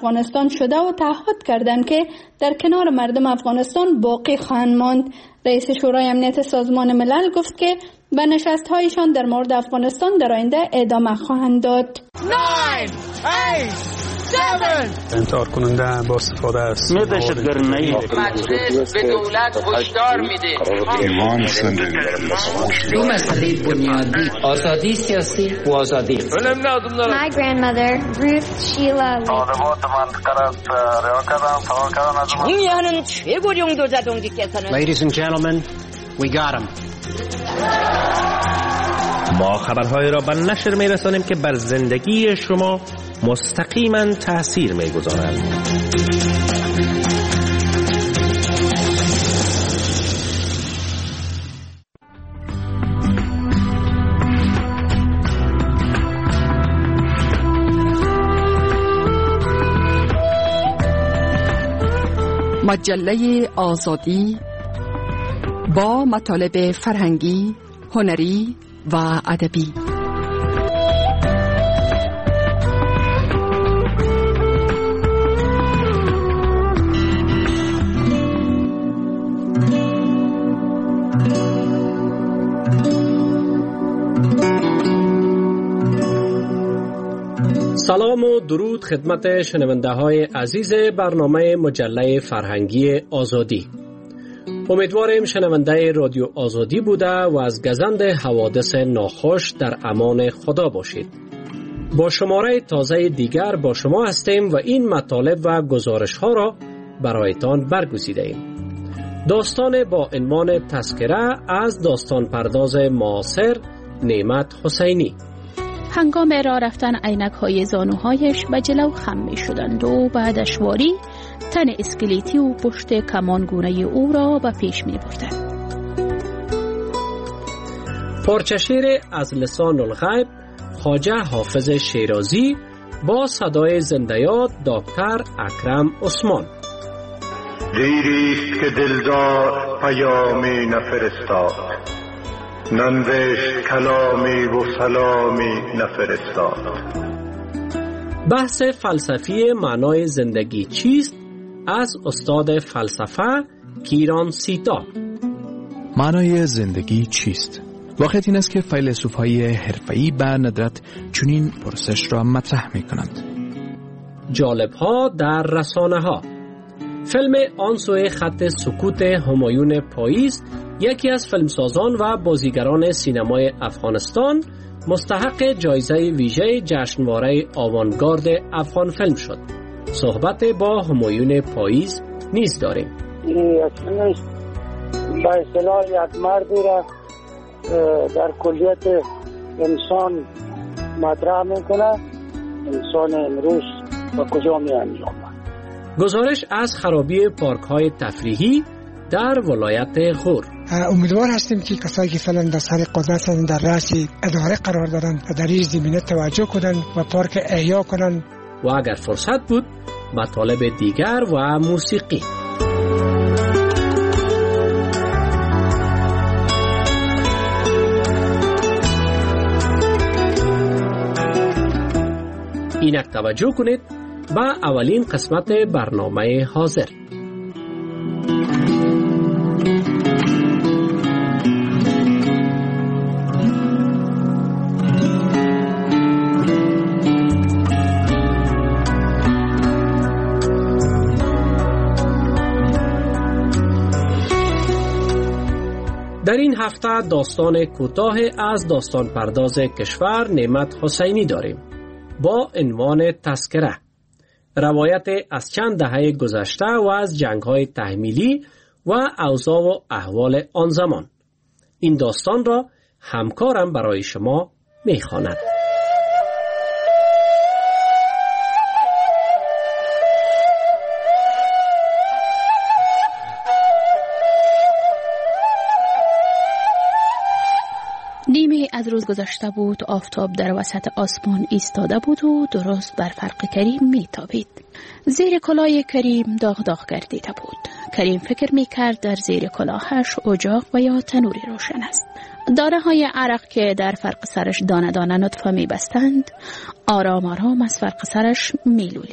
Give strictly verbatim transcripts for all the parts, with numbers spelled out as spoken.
افغانستان شده و تعهد کردند که در کنار مردم افغانستان باقی خواهند ماند. رئیس شورای امنیت سازمان ملل گفت که به نشست‌هایشان در مورد افغانستان در آینده ادامه خواهند داد. انتحار کننده با استفاده از دهشتگردی مجلس به دولت هشدار میده ایمان زندگی دو مسئله بنیادی آزادی سیاسی و آزادی. My grandmother Ruth Sheila 정리하는 최고령 도자동지께서는 Ladies and gentlemen, we got him. ما خبرهای را به نشر می‌رسانیم که بر زندگی شما مستقیما تأثیر می‌گذارند. مجله آزادی با مطالب فرهنگی، هنری و ادبی. سلام و درود خدمت شنونده های عزیز برنامه مجله فرهنگی آزادی. امیدواریم شنونده رادیو آزادی بوده و از گزند حوادث ناخوش در امان خدا باشید. با شماره تازه دیگر با شما هستیم و این مطالب و گزارش ها را برایتان برگزیده ایم. داستان با عنوان تذکره از داستان پرداز معاصر نعمت حسینی. هنگام راه رفتن عینک های زانوهایش به جلو خم می شدند و بعد اشواری تن اسکلیتی و پشت کمانگونه او را به پیش می بردند. پارچه شعر از لسان الغیب خواجه حافظ شیرازی با صدای زنده‌یاد دکتر اکرم عثمان. دیریست که دلدار پیامی نفرستاد، ننوشت کلامی و سلامی نفرستاد. بحث فلسفی معنای زندگی چیست از استاد فلسفه کیران سیتا. معنای زندگی چیست؟ واقعیت این است که فیلسوف‌های حرفه‌ای به ندرت چنین پرسش را مطرح می‌کنند. جالب‌ها در رسانه‌ها. فیلم آن سوی خط سکوت همایون پاییز یکی از فیلمسازان و بازیگران سینمای افغانستان مستحق جایزه ویژه جشنواره آوانگارد افغان فیلم شد. صحبت با همایون پاییز نیز داریم. این اصلا به اصطلاح یک مردی را در کلیت انسان مطرح میکنه. انسان امروز و کجا می انجامد. گزارش از خرابی پارک های تفریحی در ولایت غور. امیدوار هستیم که کسایی که فعلا در سر قدرت در رأس اداره قرار دارن و در این زمینه توجه کنن و پارک احیا کنن و اگر فرصت بود مطالب دیگر و موسیقی. اینک توجه کنید با اولین قسمت برنامه حاضر. در این هفته داستان کوتاه از داستان پرداز کشور نعمت حسینی داریم با عنوان تذکره. روایت از چند دهه گذشته و از جنگ‌های تحمیلی و اوضاع و احوال آن زمان. این داستان را همکارم برای شما می‌خواند. نیمه از روز گذشته بود. آفتاب در وسط آسمان ایستاده بود و درست بر فرق کریم میتابید. زیر کلاه کریم داغ داغ گردیده بود. کریم فکر میکرد در زیر کلاهش اجاق و یا تنوری روشن است. دانه های عرق که در فرق سرش دانه دانه نطفه میبستند آرام آرام از فرق سرش میلولیدند.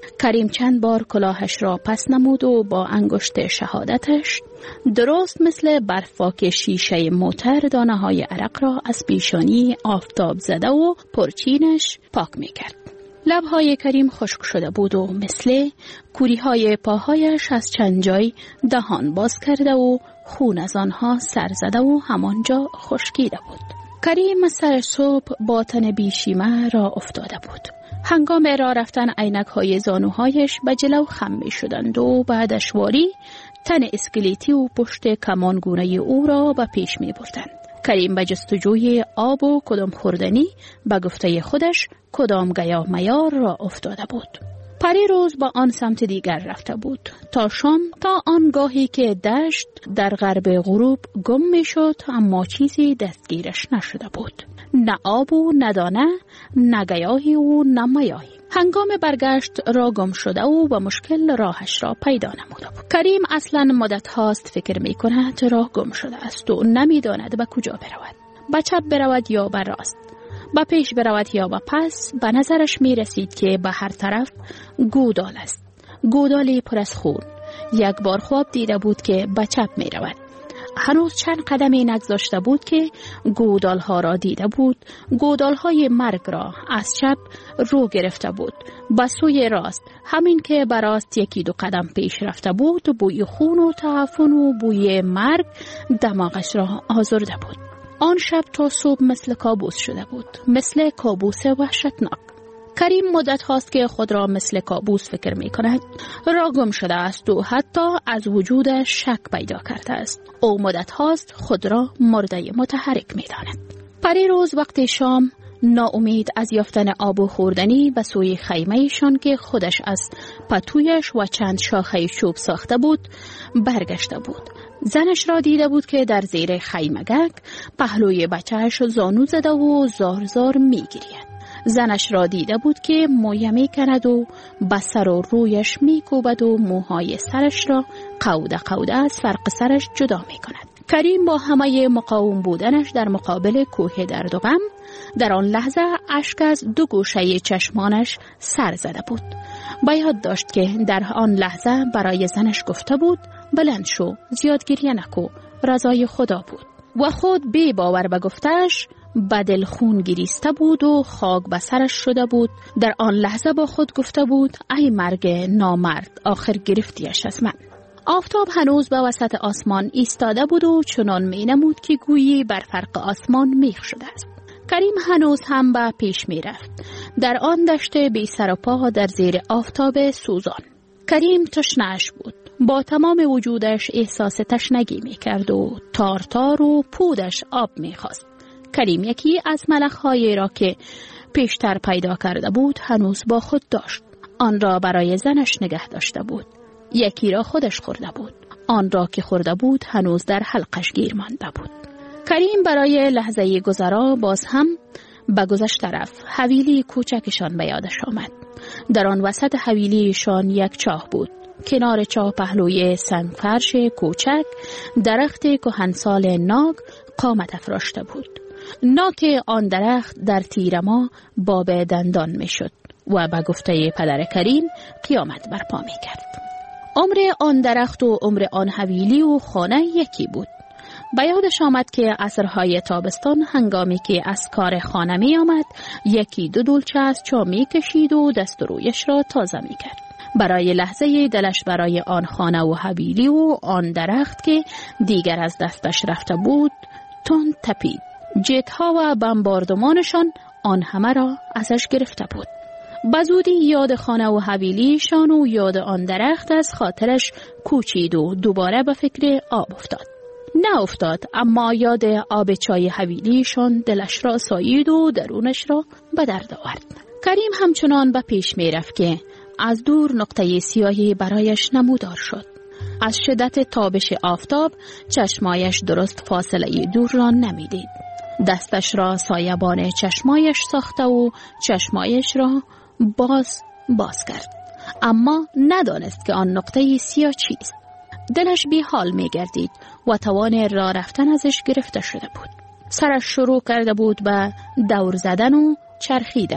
کریم چند بار کلاهش را پس نمود و با انگشت شهادتش درست مثل برفاک شیشه موتر دانه های عرق را از پیشانی آفتاب زده و پرچینش پاک می کرد. لبهای کریم خشک شده بود و مثل کوری های پاهایش از چند جای دهان باز کرده و خون از آنها سر زده و همانجا خشکیده بود. کریم سر صبح با تن بیشیمه را افتاده بود. هنگام راه رفتن عینک های زانوهایش به جلو خم می شدند و بعدش واری تن اسکلیتی و پشت کمانگونه او را به پیش می بردند. کریم به جستجوی آب و کدام خوردنی به گفته خودش کدام گیاه میار را افتاده بود. پری روز با آن سمت دیگر رفته بود تا شام، تا آنگاهی که دشت در غرب غروب گم می شد اما چیزی دستگیرش نشده بود. نه آب و نه دانه، نه گیاهی و نه میاهی. هنگام برگشت را گم شده و با مشکل راهش را پیدا نموده بود. کریم اصلا مدت هاست فکر می کند راه گم شده است و نمی داند به کجا برود. به چپ برود یا به راست، به پیش برود یا به پس. به نظرش می رسید که به هر طرف گودال است، گودالی پر از خون. یک بار خواب دیده بود که به چپ می رود. هنوز چند قدمی نگذاشته بود که گودال ها را دیده بود. گودال های مرگ را از چپ رو گرفته بود به سوی راست. همین که به راست یکی دو قدم پیش رفته بود بوی خون و تعفن و بوی مرگ دماغش را آزرده بود. آن شب تا صبح مثل کابوس شده بود، مثل کابوس وحشتناک. کریم مدت هاست که خود را مثل کابوس فکر می کند. را گم شده است و حتی از وجودش شک پیدا کرده است. او مدت هاست خود را مرده متحرک می داند. پری روز وقت شام ناامید از یافتن آب و خوردنی به سوی خیمه‌شان که خودش از پتویش و چند شاخه چوب ساخته بود برگشته بود. زنش را دیده بود که در زیر خیمگک پهلوی بچهش زانو زده و زار زار می گرید. زنش را دیده بود که مویه می کند و به سر و رویش می کوبد و موهای سرش را قوده قوده از فرق سرش جدا می کند. کریم با همه مقاوم بودنش در مقابل کوه درد و غم در آن لحظه اشک از دو گوشه چشمانش سر زده بود. باید داشت که در آن لحظه برای زنش گفته بود بلند شو، زیاد گریه نکو، رضای خدا بود. و خود بی باور به گفتش بدل خون گریسته بود و خاک به سرش شده بود. در آن لحظه با خود گفته بود ای مرگ نامرد، آخر گرفتیش از من. آفتاب هنوز به وسط آسمان ایستاده بود و چنان می نمود که گویی بر فرق آسمان میخ شده است. کریم هنوز هم به پیش می رفت در آن دشت بی سر و پا در زیر آفتاب سوزان. کریم تشنه‌اش بود. با تمام وجودش احساس تشنگی می کرد و تار تار و پودش آب می خواست. کریم یکی از ملخ‌هایی را که پیشتر پیدا کرده بود هنوز با خود داشت. آن را برای زنش نگه داشته بود. یکی را خودش خورده بود. آن را که خورده بود هنوز در حلقش گیر مانده بود. کریم برای لحظه گذرا باز هم به گذشته رفت. حویلی کوچکشان به یادش آمد. در آن وسط حویلیشان یک چاه بود. کنار چاه پهلوی سنگ فرش کوچک درخت کهنسال ناگ قامت افراشته بود. ناک آن درخت در تیر ما باب دندان می شد و به گفته پدر کریم قیامت برپا می کرد. عمر آن درخت و عمر آن حویلی و خانه یکی بود. به یادش آمد که عصرهای تابستان هنگامی که از کار خانه می آمد یکی دو دولچه از چا می کشید و دست و رویش را تازه می کرد. برای لحظه دلش برای آن خانه و حویلی و آن درخت که دیگر از دستش رفته بود تند تپید. جتها و بمباردمانشان آن همه را ازش گرفته بود. بزودی یاد خانه و حویلیشان و یاد آن درخت از خاطرش کوچید و دوباره به فکر آب افتاد. نه افتاد اما یاد آب چای حویلیشان دلش را سایید و درونش را به درد آورد. کریم همچنان به پیش می رفت که از دور نقطه سیاهی برایش نمودار شد. از شدت تابش آفتاب چشمایش درست فاصله دور را نمیدید. دستش را سایبان چشمایش ساخته و چشمایش را باز باز کرد. اما ندانست که آن نقطه سیاه چیست. دلش بی حال می گردید و توان راه رفتن ازش گرفته شده بود. سرش شروع کرده بود به دور زدن و چرخیدن.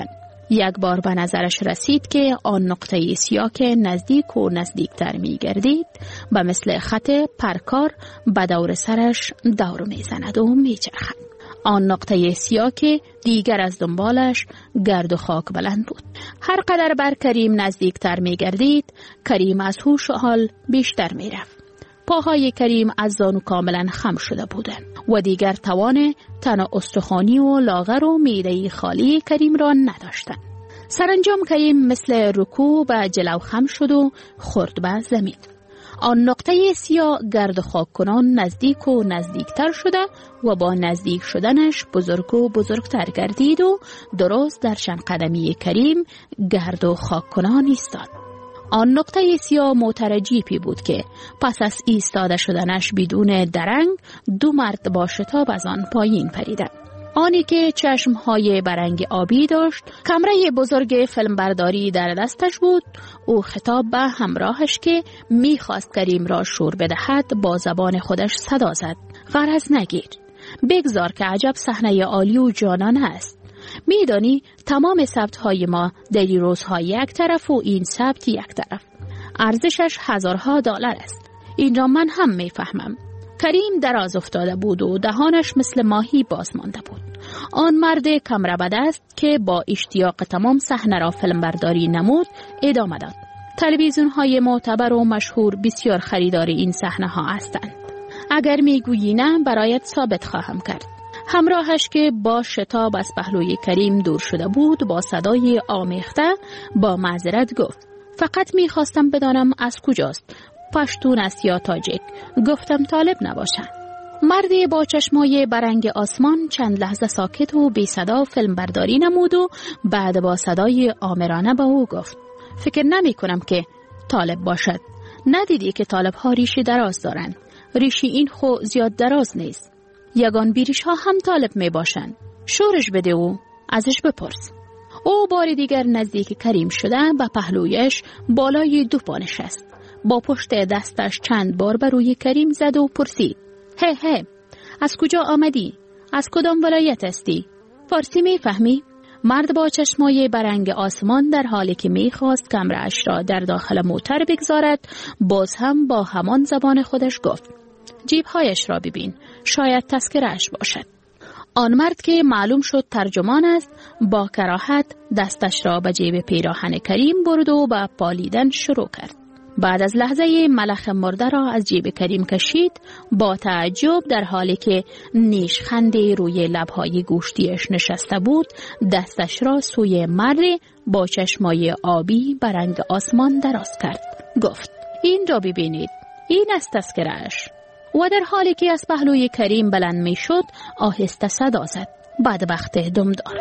یک بار به نظرش رسید که آن نقطه سیاه که نزدیک و نزدیکتر می گردید به مثل خط پرکار به دور سرش دور می زند و می چرخد. آن نقطه سیاه که دیگر از دنبالش گرد و خاک بلند بود. هر قدر بر کریم نزدیکتر می گردید، کریم از هوش و حال بیشتر می رفت. پاهای کریم از زانو کاملا خم شده بودند و دیگر توان تن استخوانی و لاغر و معده خالی کریم را نداشتند. سرانجام کریم مثل رکوع به جلو خم شد و خورد به زمین. آن نقطه سیاه گرد خاک کنان نزدیک و نزدیکتر شده و با نزدیک شدنش بزرگ و بزرگتر گردید و درست در چند قدمی کریم گرد و خاک کنان ایستاد. آن نقطه سیاه موتر جیپی بود که پس از ایستاده شدنش بدون درنگ دو مرد با شتاب از آن پایین پریدند. آنی که چشمهای برنگ آبی داشت، کمره بزرگ فیلمبرداری در دستش بود. او خطاب به همراهش که میخواست کریم را شور بدهد با زبان خودش صدا زد: غرض نگیر، بگذار که عجب صحنه عالی و جانان است. میدانی تمام ثبت‌های ما در روزها یک طرف و این ثبت یک طرف. ارزشش هزارها دلار است. این را من هم میفهمم. کریم دراز افتاده بود و دهانش مثل ماهی باز مانده بود. آن مرد کمره به دست که با اشتیاق تمام صحنه را فیلم برداری نمود ادامه داد: تلویزیون های معتبر و مشهور بسیار خریدار این صحنه ها هستند. اگر میگویی نه برایت ثابت خواهم کرد. همراهش که با شتاب از پهلوی کریم دور شده بود با صدای آمیخته با معذرت گفت: فقط میخواستم بدانم از کجاست، پشتون است یا تاجیک. گفتم طالب نباشند. مردی با چشمای برنگ آسمان چند لحظه ساکت و بی صدا فیلم برداری نمود و بعد با صدای آمرانه به او گفت: فکر نمی کنم که طالب باشد. ندیدی که طالب ها ریشی دراز دارند؟ ریشی این خو زیاد دراز نیست. یگان بیریش ها هم طالب می باشند. شورش بده و ازش بپرس. او بار دیگر نزدیک کریم شده به پهلویش بالای دو پا نشست. با پشت دستش چند بار بر روی کریم زد و پرسید: هی هی، از کجا آمدی؟ از کدام ولایت هستی؟ فارسی می فهمی؟ مرد با چشمای برنگ آسمان در حالی که می خواست کمره‌اش را در داخل موتر بگذارد باز هم با همان زبان خودش گفت: جیبهایش را ببین، شاید تذکره‌اش باشد. آن مرد که معلوم شد ترجمان است با کراهت دستش را به جیب پیراهن کریم برد و به پالیدن شروع کرد. بعد از لحظه ملخ مرده را از جیب کریم کشید. با تعجب در حالی که نیشخندی روی لبهای گوشتیش نشسته بود دستش را سوی مرد با چشمای آبی برنگ آسمان دراز کرد. گفت: این را ببینید، این است تذکره‌اش. و در حالی که از پهلوی کریم بلند می شد آهسته صدا زد: بدبخت دمدار.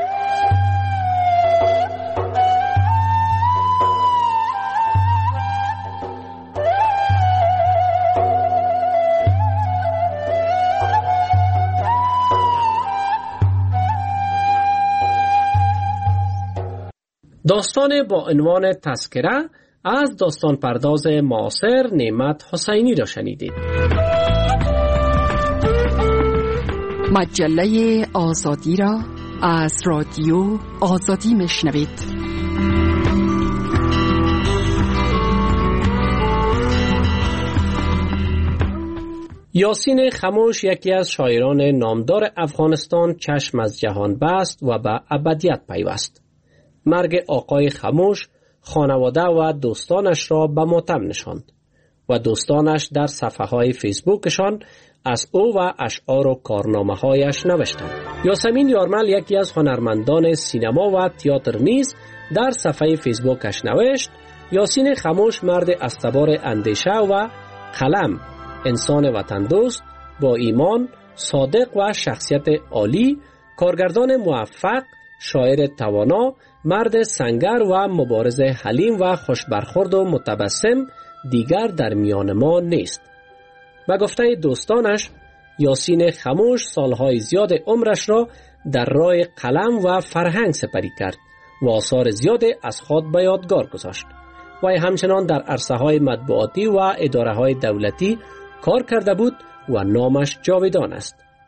داستان با عنوان تذکره از داستان پرداز معاصر نعمت حسینی را شنیدید. مجله آزادی را از رادیو آزادی میشنوید. یاسین خموش یکی از شاعران نامدار افغانستان چشم از جهان بست و به ابدیت پیوست. مرگ آقای خموش خانواده و دوستانش را به ماتم نشاند و دوستانش در صفحه های فیسبوکشان از او و اشعار و کارنامه هایش نوشتند. یاسمین یارمل یکی از هنرمندان سینما و تئاتر نیز در صفحه فیسبوکش نوشت: یاسین خموش مرد استوار اندیشه و قلم، انسان وطن دوست با ایمان، صادق و شخصیت عالی، کارگردان موفق، شاعر توانا، مرد سنگر و مبارز حلیم و خوشبرخورد و متبسم دیگر در میان ما نیست. و گفته دوستانش، یاسین خموش سالهای زیاد عمرش را در راه قلم و فرهنگ سپری کرد و آثار زیاد از خود به یادگار گذاشت و همچنان در عرصه های مطبوعاتی و اداره های دولتی کار کرده بود و نامش جاودان است.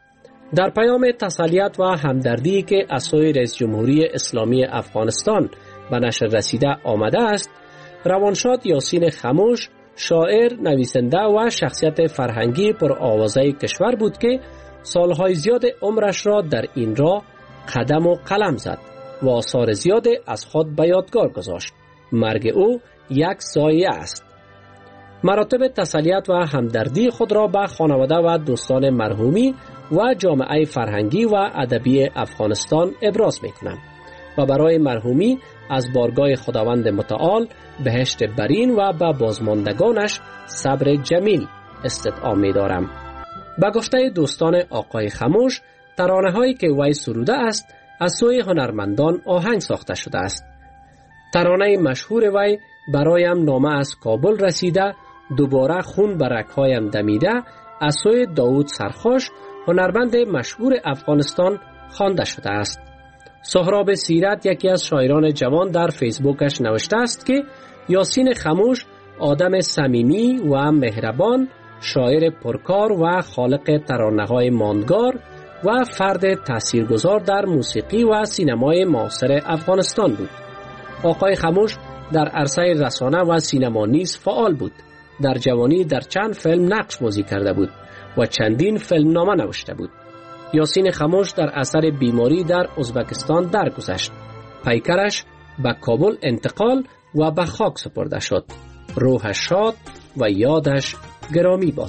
در پیام تسلیت و همدردی که از سوی رئیس جمهوری اسلامی افغانستان به نشر رسیده آمده است، روانشاد یاسین خموش شاعر، نویسنده و شخصیت فرهنگی پر آوازه کشور بود که سالهای زیاد عمرش را در این راه قدم و قلم زد و آثار زیاد از خود به یادگار گذاشت. مرگ او یک ضایعه است. مراتب تسلیت و همدردی خود را به خانواده و دوستان مرحومی و جامعه فرهنگی و ادبی افغانستان ابراز می‌کنم و برای مرحومی از بارگاه خداوند متعال بهشت برین و به بازماندگانش صبر جمیل استدعا می‌دارم. به گفته دوستان آقای خموش، ترانه‌هایی که وی سروده است از سوی هنرمندان آهنگ ساخته شده است. ترانه مشهور وی برایم نامه از کابل رسیده، دوباره خون بر رگ‌هایم دمیده از سوی داوود سرخوش، هنرمند مشهور افغانستان خوانده شده است. سهراب سیرت، یکی از شاعران جوان، در فیسبوکش نوشته است که یاسین خموش آدم صمیمی و مهربان، شاعر پرکار و خالق ترانه‌های ماندگار و فرد تاثیرگذار در موسیقی و سینمای معاصر افغانستان بود. آقای خموش در عرصه رسانه و سینما نیز فعال بود. در جوانی در چند فیلم نقش بازی کرده بود و چندین فیلم نامه نوشته بود. یاسین خموش در اثر بیماری در ازبکستان درگذشت. پیکرش به کابل انتقال و به خاک سپرده شد. روحش شاد و یادش گرامی باد.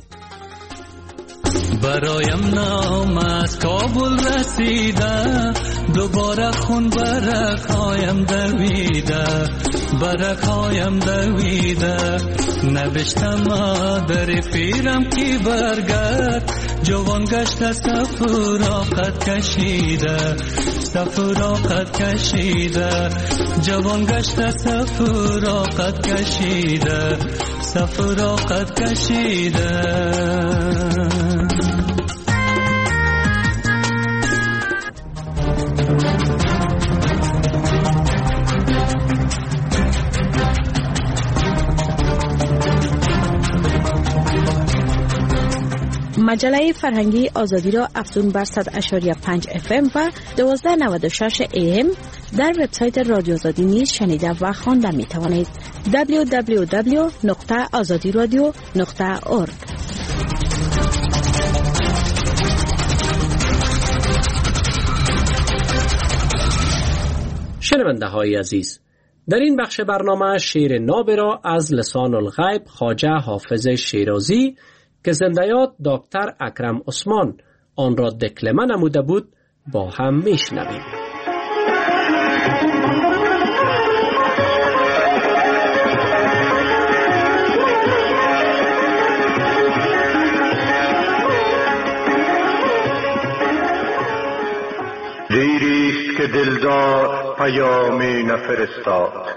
برایم نام از کابل رسیده، دوباره خون برکایم دویده، برکایم دویده. نوشتم در پیرم کی برگرد، جوان گشت سفراقت کشیده، سفراقت کشیده. جوان گشت سفراقت کشیده، سفراقت کشیده. مجله فرهنگی آزادی را افزون بر صد و شش و پنج اف ام و دویست و نود و شش ای ام در وبسایت رادیو آزادی نیز شنیده و خوانده می توانید. دبلیو دبلیو دبلیو نقطه آزادی رادیو نقطه اورگ. شنونده های عزیز، در این بخش برنامه شعر ناب را از لسان الغیب خواجه حافظ شیرازی که زنده‌یاد دکتر اکرم عثمان آن را دکلمه نموده بود با هم میشنویم. دیریست که دلدار پیامی نفرستاد،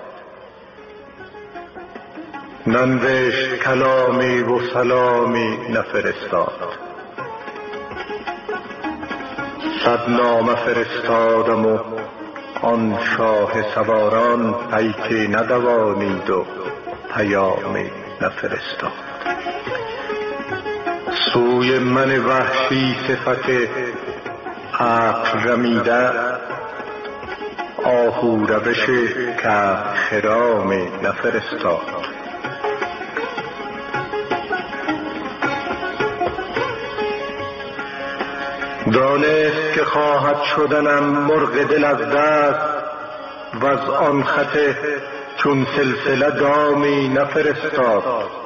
ننوشت کلامی و سلامی نفرستاد. صد نامه فرستادم و آن شاه سواران پیکی ندوانید و پیامی نفرستاد. سوی من وحشی صفت عقل رمیده، آهو روش که خرامی نفرستاد. دانست که خواهد شدنم مرغ دل از دست، و از آن خط چون سلسله دامی نفرستاد.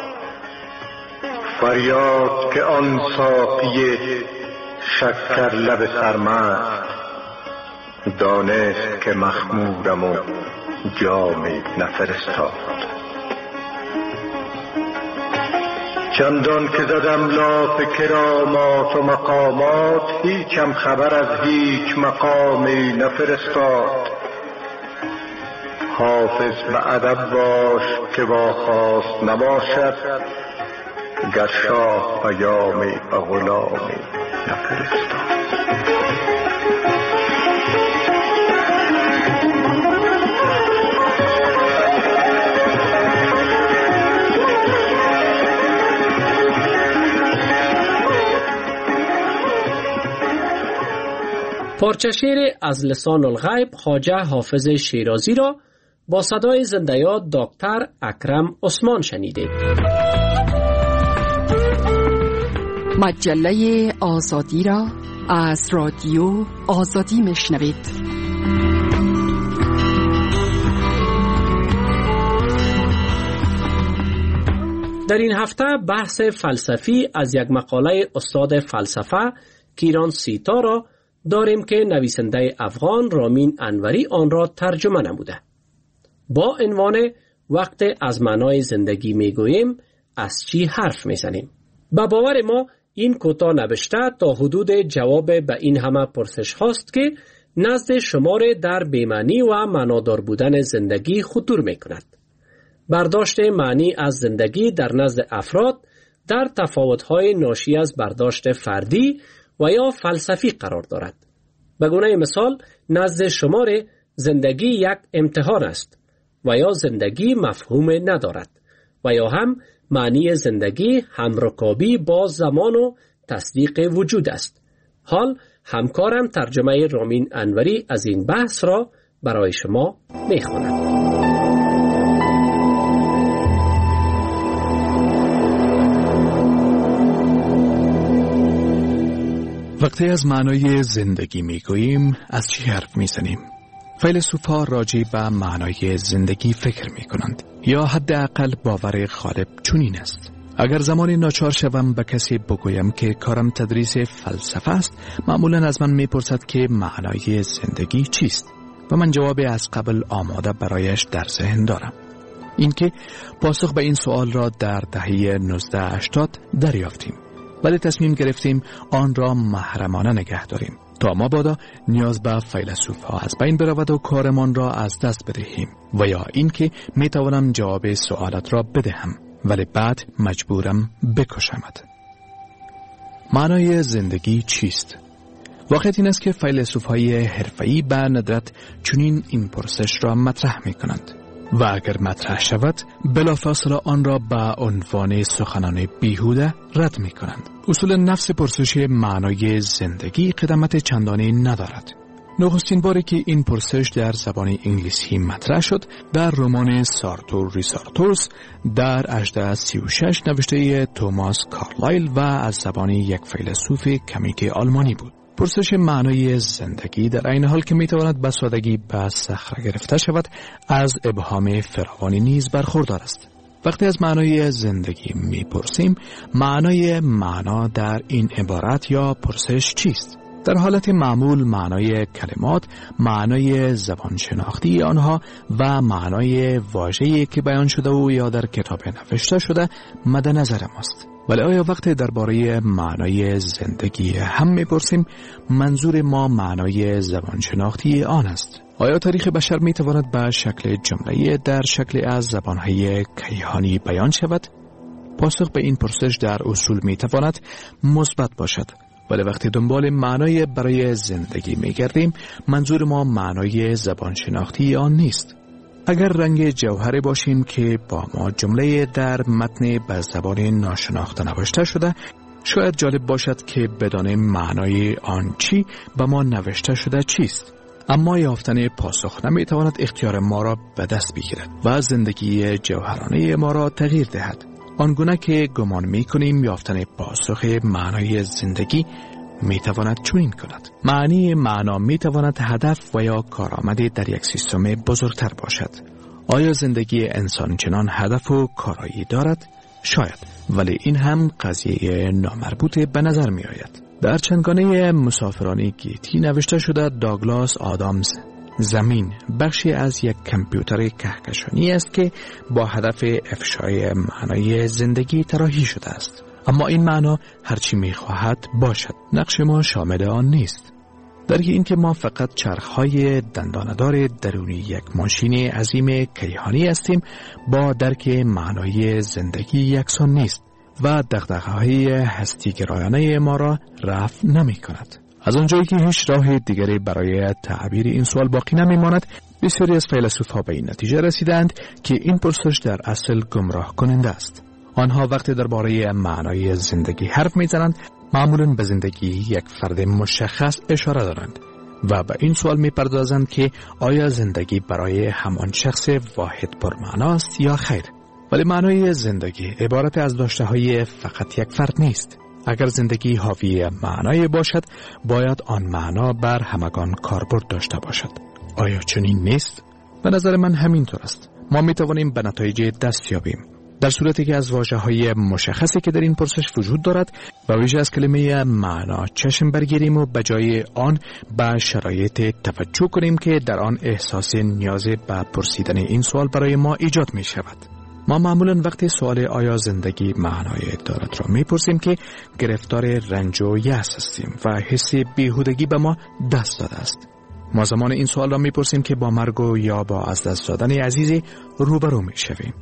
فریاد که آن ساقی شکر لب سرمست، دانست که مخمورم و جامی نفرستاد. چندان که زدم لاف کرامات و مقامات، هیچم خبر از هیچ مقامی نفرستاد. حافظ به ادب باش که با خواست نباشد، گر شاه پیامی به غلامی نفرستاد. پارچه شعر از لسان الغیب خواجه حافظ شیرازی را با صدای زنده یاد دکتر اکرم عثمان شنیدید. مجله آزادی را از رادیو آزادی میشنوید. در این هفته بحث فلسفی از یک مقاله استاد فلسفه کیران سیتا را داریم که نویسنده افغان رامین انوری آن را ترجمه نموده. با عنوان وقت از معنای زندگی میگوییم از چی حرف میزنیم. به باور ما این کوتاه نوشته تا حدود جواب به این همه پرسش هاست که نزد شمار در بی‌معنی و معنادار بودن زندگی خطور میکند. برداشت معنی از زندگی در نزد افراد در تفاوت‌های ناشی از برداشت فردی و یا فلسفی قرار دارد. به گونه مثال نزد شمار زندگی یک امتحان است و یا زندگی مفهوم ندارد و یا هم معنی زندگی همرکابی با زمان و تصدیق وجود است. حال همکارم ترجمه رامین انوری از این بحث را برای شما میخواند. وقتی از معنای زندگی میگوییم از چی حرف میزنیم؟ فیلسوفا راجع به معنای زندگی فکر میکنند یا حداقل باور غالب چنین است. اگر زمانی ناچار شوم به کسی بگویم که کارم تدریس فلسفه است، معمولا از من میپرسد که معنای زندگی چیست و من جواب از قبل آماده برایش در ذهن دارم. اینکه پاسخ به این سوال را در دهه نوزده هشتاد دریافتیم، ولی تصمیم گرفتیم آن را محرمانه نگه داریم تا مابادا نیاز به فیلسوف ها از بین برود و کارمان را از دست بدهیم، و یا اینکه می توانم جواب سوالات را بدهم ولی بعد مجبورم بکشمت. معنای زندگی چیست؟ واقعیت این است که فیلسوف های حرفه‌ای به ندرت چنین این پرسش را مطرح می کنند و اگر مطرح شود بلافاصله آن را به عنوان سخنان بیهوده رد می کنند. اصول نفس پرسش معنای زندگی قدمت چندانی ندارد. نخستین باری که این پرسش در زبان انگلیسی مطرح شد در رمان سارتور ریسارتورس در هجده سی و شش نوشته توماس کارلایل و از زبان یک فیلسوف کمیک آلمانی بود. پرسش معنای زندگی در این حال که میتواند به سادگی به صخره گرفته شود از ابهام فراوانی نیز برخوردار است. وقتی از معنای زندگی میپرسیم، معنای معنا در این عبارت یا پرسش چیست؟ در حالت معمول معنای کلمات، معنای زبان شناختی آنها و معنای واژه‌ای که بیان شده و یا در کتاب نوشته شده مد نظر ماست. ولی آیا وقتی درباره معنای زندگی هم میپرسیم منظور ما معنای زبان شناختی آن است؟ آیا تاریخ بشر میتواند به شکل جمله‌ای در شکل از زبانهای کیهانی بیان شود؟ پاسخ به این پرسش در اصول میتواند مثبت باشد، ولی وقتی دنبال معنای برای زندگی میگردیم منظور ما معنای زبان شناختی آن نیست. اگر رنگ جوهری باشیم که با ما جمله در متن به زبان ناشناخته نوشته شده، شاید جالب باشد که بدانیم معنای آن چی به ما نوشته شده چیست. اما یافتن پاسخ نمیتواند اختیار ما را به دست بگیرد و زندگی جوهرانه ما را تغییر دهد. آنگونه که گمان میکنیم یافتن پاسخ معنای زندگی میتواند چنین کند. معنی معنا میتواند هدف و یا کارآمدی در یک سیستم بزرگتر باشد. آیا زندگی انسان چنان هدف و کارایی دارد؟ شاید، ولی این هم قضیه نامربوط به نظر می آید. در چندگانه مسافرانی گیتی نوشته شده داگلاس آدامز زمین بخشی از یک کامپیوتر کهکشانی است که با هدف افشای معنای زندگی طراحی شده است. اما این معنا هرچی میخواهد باشد، نقش ما شامل آن نیست. در این که ما فقط چرخهای دنداندار درونی یک ماشین عظیم کیهانی هستیم با درک معنای زندگی یکسان نیست و دغدغه‌های هستی‌گرایانه ما را رفع نمی کند. از آنجایی که هیچ راه دیگری برای تعبیر این سوال باقی نمیماند، بسیاری از فیلسوف‌ها به این نتیجه رسیدند که این پرسش در اصل گمراه کننده است. آنها وقتی درباره معنای زندگی حرف میزنند، معمولاً به زندگی یک فرد مشخص اشاره دارند و به این سوال میپردازند که آیا زندگی برای همان شخص واحد پرمعناست یا خیر؟ ولی معنای زندگی عبارت از داشته های فقط یک فرد نیست. اگر زندگی حاوی معنای باشد، باید آن معنا بر همگان کاربرد داشته باشد. آیا چنین نیست؟ به نظر من همینطور است. ما می توانیم به نتایج دست یابیم در صورتی که از واژه‌های مشخصی که در این پرسش وجود دارد و ویژه از کلمه معنا چشم برگیریم و به جای آن به شرایط توجه کنیم که در آن احساس نیاز به پرسیدن این سوال برای ما ایجاد می شود. ما معمولا وقتی سوال آیا زندگی معنای دارد را میپرسیم که گرفتار رنج و یأس هستیم و حس بیهودگی به ما دست داده است. ما زمان این سوال را میپرسیم که با مرگ و یا با از دست دادن عزیزی روبرو میشویم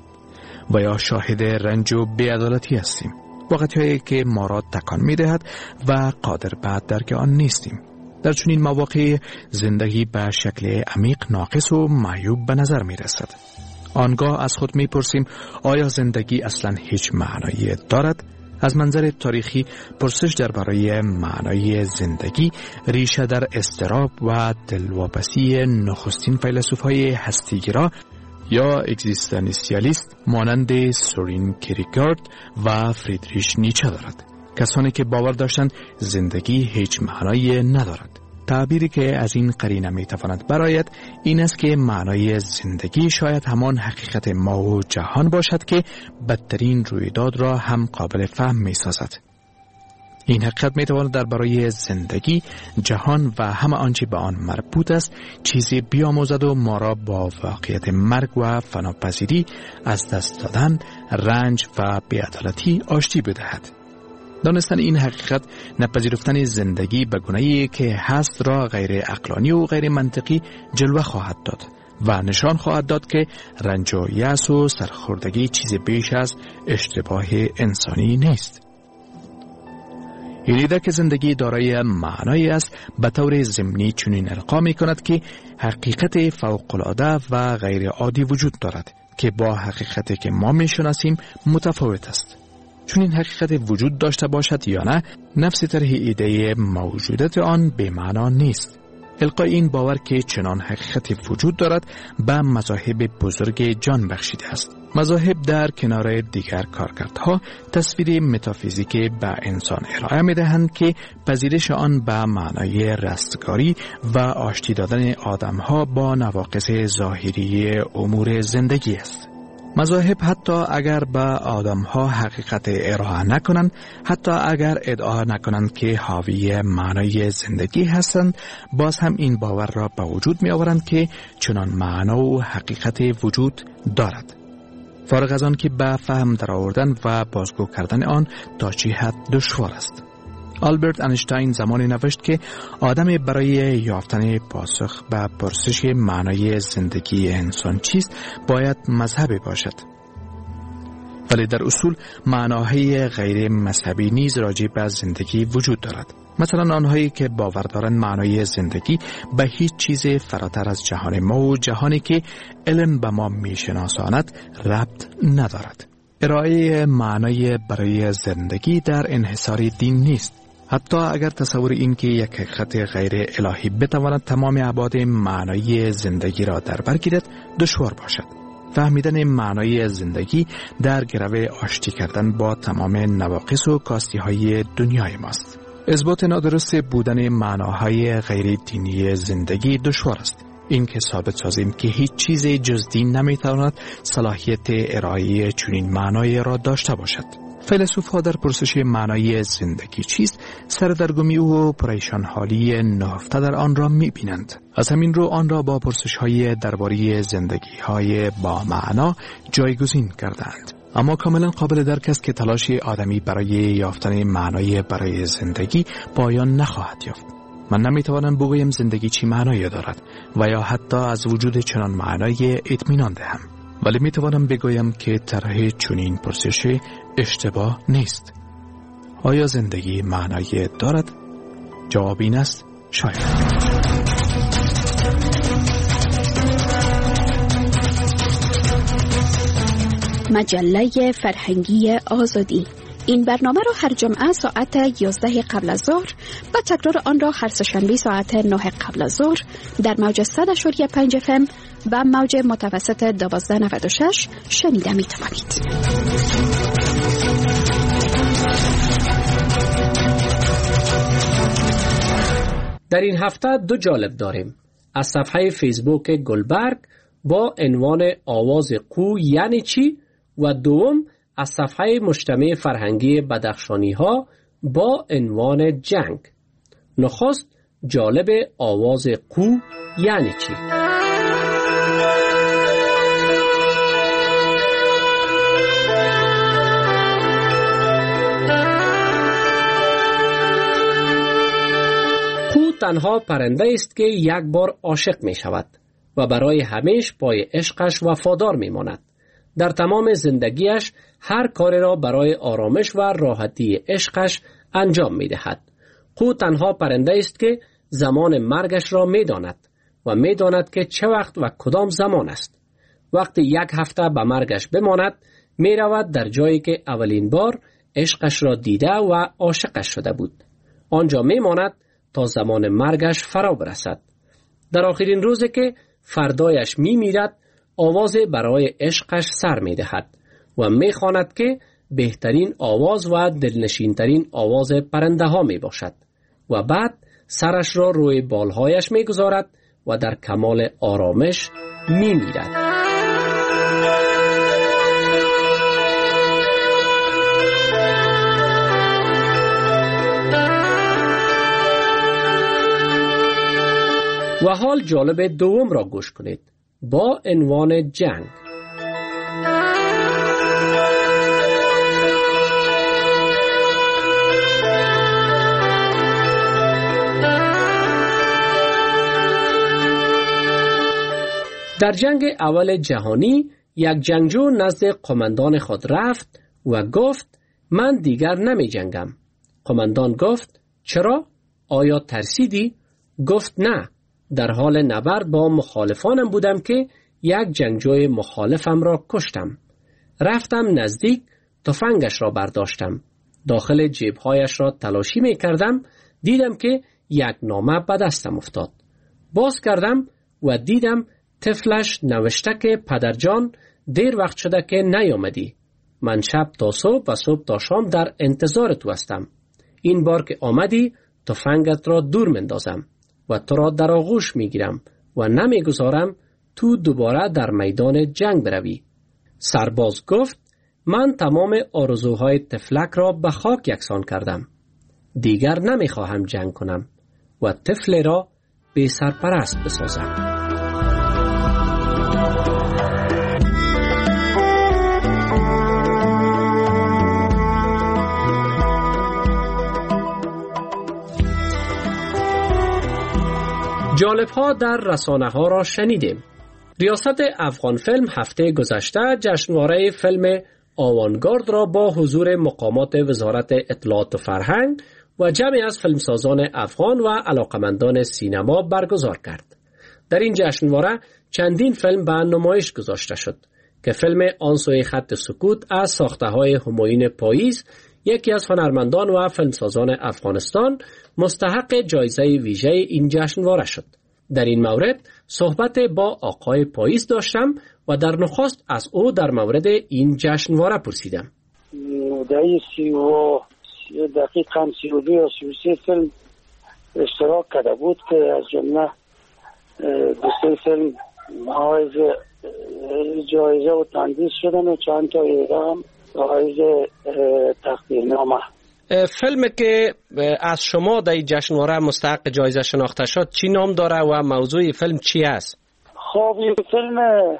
و یا شاهد رنج و بی‌عدالتی هستیم، وقتی که ما را تکان میدهد و قادر به درک آن نیستیم. در چنین مواقع زندگی به شکل عمیق ناقص و معیوب به نظر میرسد. آنگاه از خود میپرسیم آیا زندگی اصلا هیچ معنایی دارد؟ از منظر تاریخی پرسش درباره معنای زندگی ریشه در اضطراب و دلواپسی نخستین فیلسوف‌های هستیگرا یا اگزیستانسیالیست مانند سورین کیرکگارد و فریدریش نیچه دارد. کسانی که باور داشتند زندگی هیچ معنایی ندارد. تعبیری که از این قرینه میتواند برآید این است که معنای زندگی شاید همان حقیقت ما و جهان باشد که بدترین رویداد را هم قابل فهم میسازد. این حقیقت میتواند درباره زندگی، جهان و همه آنچه به آن مربوط است چیزی بیاموزد و ما را با واقعیت مرگ و فناپذیری، از دست دادن، رنج و بی‌عدالتی آشتی بدهد. دانستن این حقیقت نپذیرفتن زندگی به گونه‌ای که هست را غیر عقلانی و غیر منطقی جلوه خواهد داد و نشان خواهد داد که رنج و یأس و سرخوردگی چیز بیش از اشتباه انسانی نیست. این ایده که زندگی دارای معنایی است به طور ضمنی چنین القا می‌کند که حقیقت فوق‌العاده و غیر عادی وجود دارد که با حقیقتی که ما می‌شناسیم متفاوت است. چون این حقیقت وجود داشته باشد یا نه، نفس طرح ایده موجودیت آن به معنا نیست. القای این باور که چنان حقیقتی وجود دارد به مذاهب بزرگ جان بخشیده است. مذاهب در کنار دیگر کارکردها تصویر متافیزیکی به انسان ارائه می‌دهند که پذیرش آن به معنای رستگاری و آشتی دادن آدم‌ها با نواقص ظاهری امور زندگی است. مذاهب حتی اگر به آدم‌ها حقیقت ارائه نکنند، حتی اگر ادعا نکنند که حاوی معنای زندگی هستند، باز هم این باور را به وجود می‌آورند که چنان معنا و حقیقت وجود دارد. فارغ از آن که به فهم درآوردن و بازگو کردن آن تا چه حد دشوار است. آلبرت اینشتین زمانی نوشت که آدم برای یافتن پاسخ به پرسش معنای زندگی انسان چیست باید مذهبی باشد. ولی در اصول معناهای غیر مذهبی نیز راجع به زندگی وجود دارد. مثلا آنهایی که باور دارند معنای زندگی به هیچ چیز فراتر از جهان ما و جهانی که علم به ما میشناساند ربط ندارد. ارائه معنای برای زندگی در انحصار دین نیست. حتی اگر تصور این که یک حقیقت غیر الهی بتواند تمام ابعاد معنای زندگی را در بر گیرد دشوار باشد. فهمیدن معنای زندگی در گرو آشتی کردن با تمام نواقص و کاستی های دنیای ماست. اثبات نادرست بودن معناهای غیر دینی زندگی دشوار است. این که ثابت سازیم که هیچ چیز جز دین نمیتواند صلاحیت ارائه چنین معنایی را داشته باشد. فیلسوف‌ها در پرسش معنای زندگی چیست سردرگمی و پریشان حالی نهفته در آن را می‌بینند. از همین رو آن را با پرسش‌های درباره زندگی‌های با معنا جایگزین کردند. اما کاملا قابل درک است که تلاش آدمی برای یافتن معنای برای زندگی پایان نخواهد یافت. من نمیتوانم بگویم زندگی چی معنایی دارد و یا حتی از وجود چنان معنای اطمینان دهم. ولی میتوانم بگویم که طرح چنین پرسش اشتباه نیست. آیا زندگی معنایی دارد؟ جواب این است شاید. مجله فرهنگی آزادی، این برنامه را هر جمعه ساعت یازده قبل از ظهر و تکرار آن را هر سه‌شنبه ساعت نه قبل از ظهر در موج صد و پنج اف ام و موج متوسط دوازده نود و شش شنیده می توانید. در این هفته دو جالب داریم. از صفحه فیسبوک گلبرگ با عنوان آواز قو یعنی چی و دوم از صفحه مجتمع فرهنگی بدخشانی ها با عنوان جنگ. نخست جالب آواز قو یعنی چی؟ قو تنها پرنده است که یک بار عاشق می شود و برای همیشه پای عشقش وفادار می ماند. در تمام زندگیش هر کاری را برای آرامش و راحتی عشقش انجام می دهد. قو تنها پرنده است که زمان مرگش را می داند و می داند که چه وقت و کدام زمان است. وقتی یک هفته به مرگش بماند می رود در جایی که اولین بار عشقش را دیده و عاشقش شده بود. آنجا می ماند تا زمان مرگش فرا برسد. در آخرین روزی که فردایش می میرد آواز برای عشقش سر می دهد و می خواند که بهترین آواز و دلنشینترین آواز پرنده ها می باشد و بعد سرش را روی بالهایش می گذارد و در کمال آرامش می میرد. و حال جالب دوم را گوش کنید با عنوان جنگ. در جنگ اول جهانی یک جنگجو نزد قماندان خود رفت و گفت من دیگر نمی جنگم. قماندان گفت چرا؟ آیا ترسیدی؟ گفت نه. در حال نبرد با مخالفانم بودم که یک جنگجوی مخالفم را کشتم. رفتم نزدیک، تفنگش را برداشتم. داخل جیبهایش را تلاشی می کردم. دیدم که یک نامه به دستم افتاد. باز کردم و دیدم طفلش نوشته که پدرجان دیر وقت شده که نیامدی. من شب تا صبح و صبح تا شام در انتظار تو هستم. این بار که آمدی تفنگت را دور مندازم و تو را در آغوش می گیرم و نمی گذارم تو دوباره در میدان جنگ بروی. سرباز گفت من تمام آرزوهای طفلک را به خاک یکسان کردم. دیگر نمی خواهم جنگ کنم و طفل را بی سرپرست بسازم. جالب ها در رسانه ها را شنیدیم. ریاست افغان فیلم هفته گذشته جشنواره فیلم آوانگارد را با حضور مقامات وزارت اطلاعات و فرهنگ و جمعی از فیلمسازان افغان و علاقمندان سینما برگزار کرد. در این جشنواره چندین فیلم به نمایش گذاشته شد که فیلم آن سوی خط سکوت از ساخته‌های همایون پاییز، یکی از هنرمندان و فیلمسازان افغانستان، مستحق جایزه ویژه این جشنواره شد. در این مورد صحبت با آقای پاییز داشتم و در نخست از او در مورد این جشنواره پرسیدم. در سی و دقیقاً سی و دو یا سی و سه فیلم اشتراک کرده بود که از جمله دو سه فیلم حائز جایزه و تندیس شدن و چند تا هم حائز تقدیرنامه. فیلمی که از شما در جشنواره مستحق جایزه شناخته شد چی نام داره و موضوع فیلم چی است؟ خب این فیلم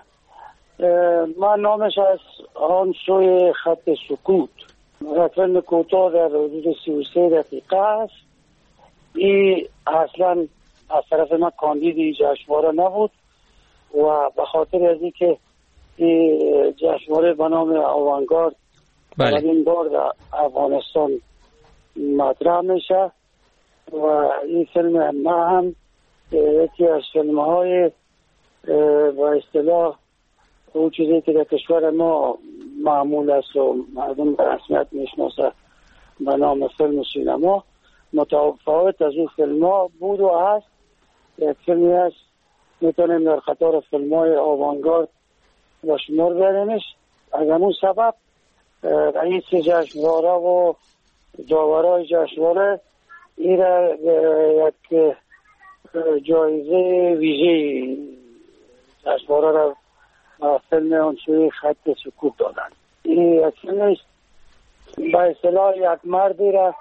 من نامش از آن سوی خط سکوت، فیلم کوتاه در حدود سی و سه دقیقه است. این اصلا از طرف من کاندید جشنواره نبود و به خاطر از این که این جشنواره به نام آوانگارد اولین بار در افغانستان مطرح میشه و این فیلم ما هم یکی از فیلم های با اصطلاح اون چیزی که در کشور ما معمول است و مردم به رسمیت میشناسه به نام فیلم و سینما، متفاوت از اون فیلم ها بود و هست. یک فیلمی هست میتونیم در خطار فیلم های آوانگارد با شمار بیاریمش. از همون سبب رئیس جشنواره و داورای جشنواره این را یک جایزه ویژه جشنواره را فیلم آنچوی خط سکوت دادن. این یک فیلم است به اصطلاح یک مردی را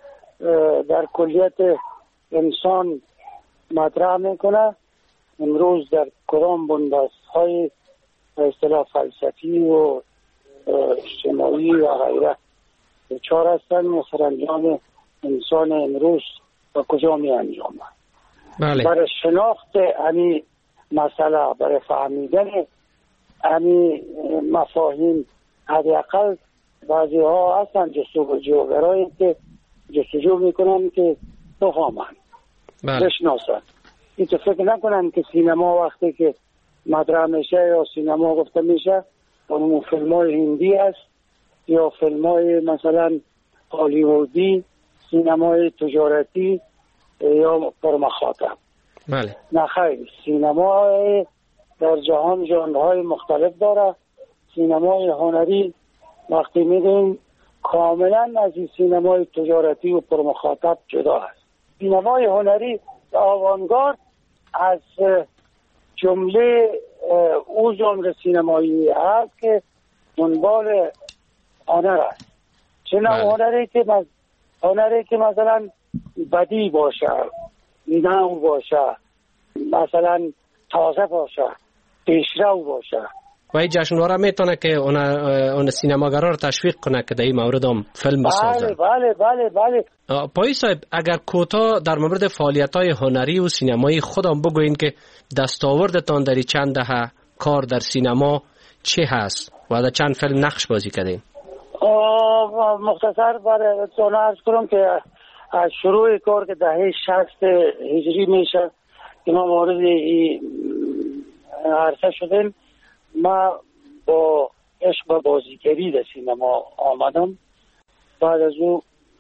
در کلیت انسان مطرح میکنه. امروز در کدام بنبست های به اصطلاح فلسفی و اجتماعی و غیره چهار هستن و سرانجام انسان امروز و کجا می انجامه. بله. برای شناخت امی مسئله، برای فهمیدن امی مفاهیم، حداقل بعضی ها هستن جستجوگرایی که جستجو میکنن که بفهمن، بله. بشناسن. این تو فکر نکنن که سینما وقتی که مطرح میشه یا سینما گفته میشه اون فیلم های هندی است یا فیلم های مثلا هالیوودی، سینمای تجارتی یا پرمخاطب. بله. نه خیر، سینما در جهان ژانرهای مختلف داره. سینمای هنری وقتی میگیم کاملا از این سینمای تجارتی و پرمخاطب جدا است. سینمای هنری آوانگارد از جمله او ژانر سینمایی است که دنبال هنر است. چه نوع هنری که مز... هنری که مثلا بدی باشه، نو باشه، مثلا تازه باشه، پیشرو باشه. و این جشنواره میتونه که اون اون سینماگرا رو تشویق کنه که در این مورد هم فیلم بسازن. بله بله بله بله. پایی صاحب، اگر کوتاه در مورد فعالیت‌های هنری و سینمایی خودم بگوین که دستاوردتان در چند دهه کار در سینما چه هست و در چند فیلم نقش بازی کردین؟ مختصر براتون عرض کنم که از شروع کار که دهه شصت هجری میشه که ما وارد این عرصه شدیم، ما با عشق به بازیگری در سینما آمدم. بعد از او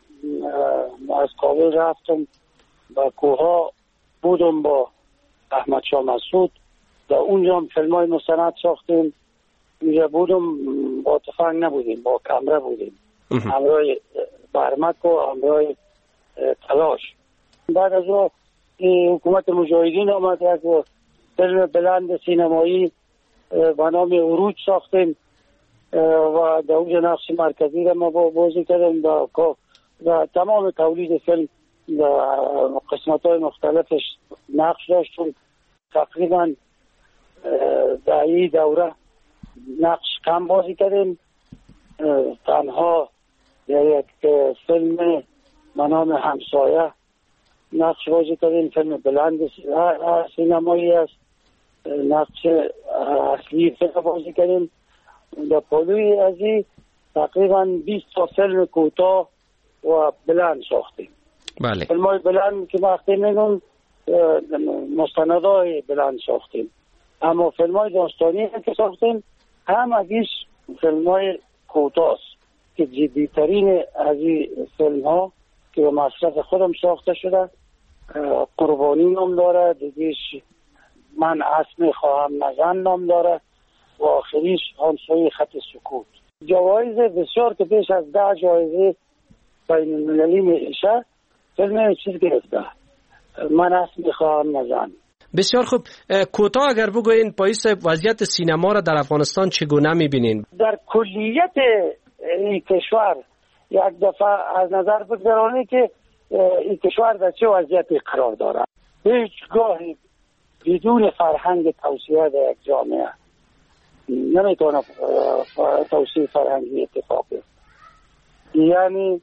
از کابل رفتم با کوها بودم با احمد شاه مسعود، در اونجا هم فیلم های مستند ساختیم. اینجا بودم با تفنگ نبودیم، با کمره بودیم، همراه برمک و همراه تلاش. بعد از او حکومت مجاهدین آمد و فیلم بلند سینمایی به نام عروج ساختیم و در اونجا نقش مرکزی را ما بازی کردیم و تمام تولید فیلم در قسمت های مختلفش نقش داشتیم. تقریبا در این دوره نقش کم بازی کردیم. تنها یک فیلم به نام همسایه نقش بازی کردیم، فیلم بلند سینمایی است. نقش اصلی فیلم بازی کردیم. در پلوی از این تقریبا بیست تا فیلم کوتاه و بلند ساختیم. بله. فیلم های بلند که وقتی میگم مستندهای بلند ساختیم، اما فیلم های داستانی که ساختیم هم ازیش فیلم های کوتاه است که جدیترین از این فیلم ها که به مصرف خودم ساخته شده قربانی نام داره، دیگهش من اسم خواهم نزن نام داره و آخریش همسایه خط سکوت. جوایز بسیار که پیش از ده جایزه بین المللی میشه فیلم چیز گرفته، من اسم خواهم نزن. بسیار خوب. کوتاه اگر بگوین پایی صاحب وضعیت سینما را در افغانستان چگونه میبینین؟ در کلیت این کشور یک دفعه از نظر بگذارانی که این کشور در چه وضعیتی قرار داره. هیچگاهی بدون فرهنگ توسعه در یک جامعه نمیتونه توسعه فرهنگی اتفاق بیفته. یعنی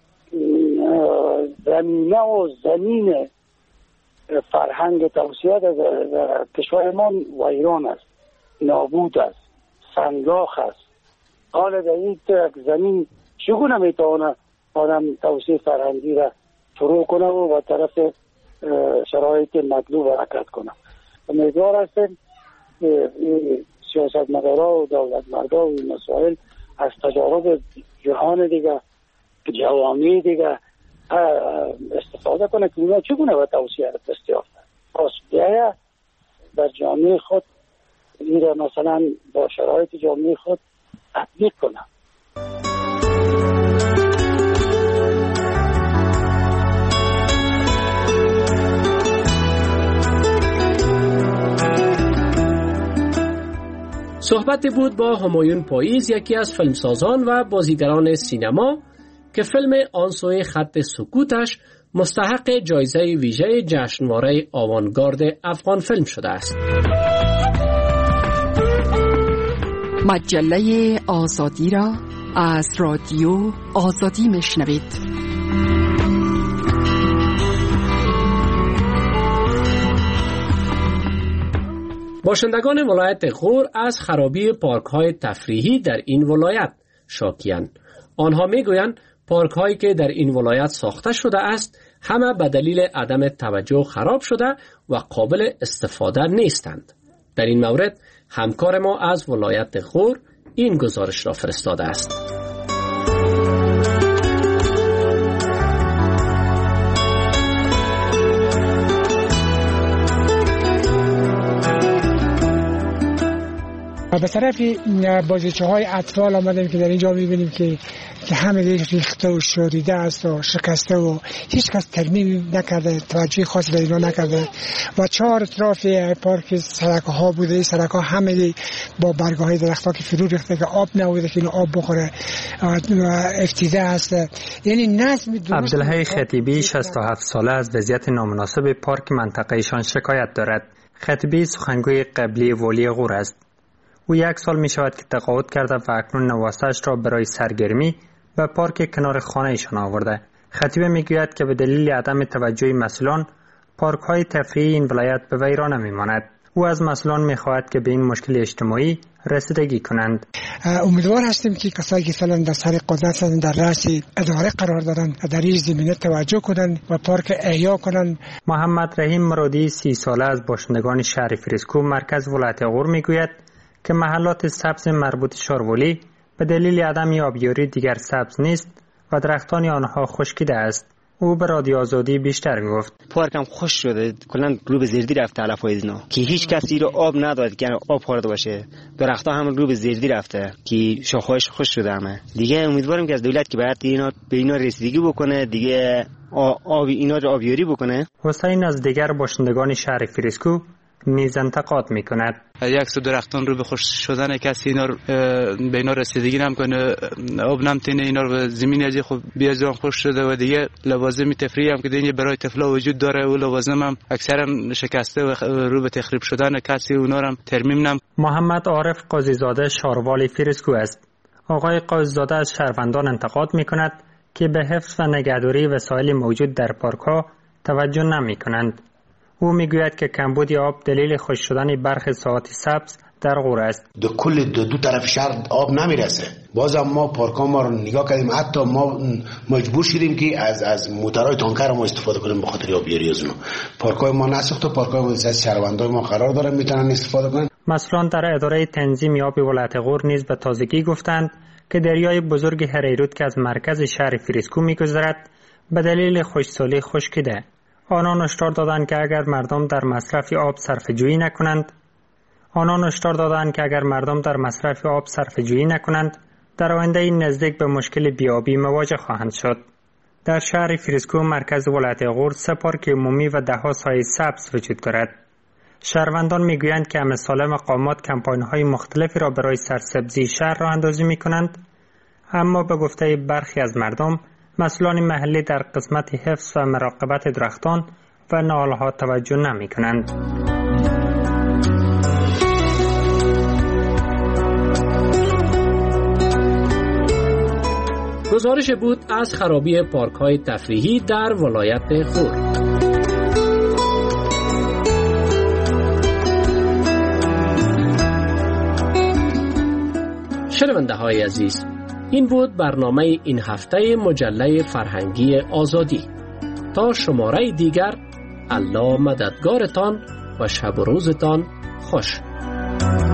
زمینه و زمین فرهنگ توسعه در کشور ما ویران است، نابود است، سنگاخ است. حالا در این یک زمین چگونه میتونه آدم توسعه فرهنگی را شروع کنه و به طرف شرایط مطلوب حرکت کنه؟ امیدوار هستیم که سیاستمدارا و دولتمردا و این مسائل از تجارب جهان دیگه، جوامع دیگه استفاده کنه که اونا چگونه به توسعه دست یافتن. پس بیایه در جامعه خود این را مثلا با شرایط جامعه خود تطبیق کنه. صحبت بود با همایون پاییز، یکی از فیلمسازان و بازیگران سینما که فیلم آن سوی خط سکوتش مستحق جایزه ویژه جشنواره آوانگارد افغان فیلم شده است. مجله آزادی را از رادیو آزادی میشنوید. باشندگان ولایت غور از خرابی پارک‌های تفریحی در این ولایت شاکی‌اند. آنها می‌گویند پارک‌هایی که در این ولایت ساخته شده است همه به دلیل عدم توجه خراب شده و قابل استفاده نیستند. در این مورد همکار ما از ولایت غور این گزارش را فرستاده است. به طرف بازیچه های اطفال آمدیم که در اینجا میبینیم که که همه ریخته و شوریده است و شکسته و هیچ کس ترمیم نکرده، توجه خاصی به اینا نکرده و چهار اطراف پارک سرک ها بوده. این سرک ها همه با برگ های درخت ها که فرو ریخته که آب نبوده که اینو آب بخوره، افتیده است. یعنی نظم درست. عبدالحی خطیبی شصت و هفت ساله از وضعیت نامناسب پارک منطقه‌شان شکایت دارد. خطیبی سخنگوی قبلی والی غور است. او یک سال می شود که تقاعد کرده و اکنون نواسش را برای سرگرمی به پارک کنار خانه ایشان آورده. خطیب می گوید که به دلیل عدم توجه مسئولان پارک های تفریحی این ولایت به ویرانه می ماند. او از مسئولان می خواهد که به این مشکل اجتماعی رسیدگی کنند. امیدوار هستیم که کسایی که فعلا در سر قدرت در رأس اداره قرار دارند در این زمینه توجه کنند و پارک احیا کنند. محمد رحیم مرادی سی ساله از باشندگان شهر فریسکو مرکز ولایت غور می گوید که محلات سبز مربوط شارولی به دلیل عدم آبیاری دیگر سبز نیست و درختان آنها خشکیده است. او به رادیو آزادی بیشتر گفت. پارک هم خوش شده، کلا رو به زردی رفته علف‌های اینا که هیچ کسی رو آب نداد که آب خورده باشه. درخت‌ها هم رو به زردی رفته که شاخه‌هاش خوش شده همه. دیگه امیدوارم که از دولت که باید اینا به اینا رسیدگی بکنه، دیگه آب اینا رو آبیاری بکنه. حسین از دیگر باشندگان شهر فریسکو نیز انتقاد میکند. یک سو درختان رو به خوش شدن کسی اینا به اینا رسیدگی نمیکنه، آب نمیتونه اینا رو زمین ازی خب بیازان خوش شده و دیگه لوازم تفریحی هم که دیگه برای طفلا وجود داره و لوازم هم اکثرا شکسته و رو به تخریب شدن کسی اونا هم ترمیم نم. محمد عارف قاضیزاده شاروالی فریسکو است. آقای قاضیزاده از شهروندان انتقاد میکند که به حفظ و نگهداری وسایل موجود در پارک ها توجه نمیکنند. او میگوید که کمبود آب دلیل خشک شدن برخی ساحات سبز در غور است. دو کل دو, دو طرف شهر آب نمیرسه. بازم ما پارک‌ها ما رو نگاه کردیم، حتی ما مجبور شدیم که از از موتورهای تانکر ما استفاده کنیم به خاطر آبیاری از اونها. پارک‌های ما نساخته، پارک‌های ما از شهروندای ما قرار دارن میتونن استفاده کنن. مسئولان در اداره تنظیم آب ولایت غور نیز به تازگی گفتند که دریای بزرگ هریرود که از مرکز شهر فریسکو میگذرد به دلیل خشکسالی خشکیده. آنان هشدار دادند که اگر مردم در مصرف آب صرفه‌جویی نکنند آنان هشدار دادند که اگر مردم در مصرف آب صرفه‌جویی نکنند در آینده نزدیک به مشکل بیابی مواجه خواهند شد. در شهر فریسکو مرکز ولایت غور سه پارک عمومی و ده‌ها سایه سبز وجود دارد. شهروندان میگویند که امثال مقامات کمپاین‌های مختلفی را برای سرسبزی شهر راه اندازی می‌کنند، اما به گفته برخی از مردم مسئولان محلی در قسمت حفظ و مراقبت درختان و نهال‌ها توجه نمی‌کنند. گزارش بود از خرابی پارک‌های تفریحی در ولایت غور. شنونده های عزیز، این بود برنامه این هفته مجله فرهنگی آزادی. تا شماره دیگر، الله مددگارتان و شب و روزتان خوش.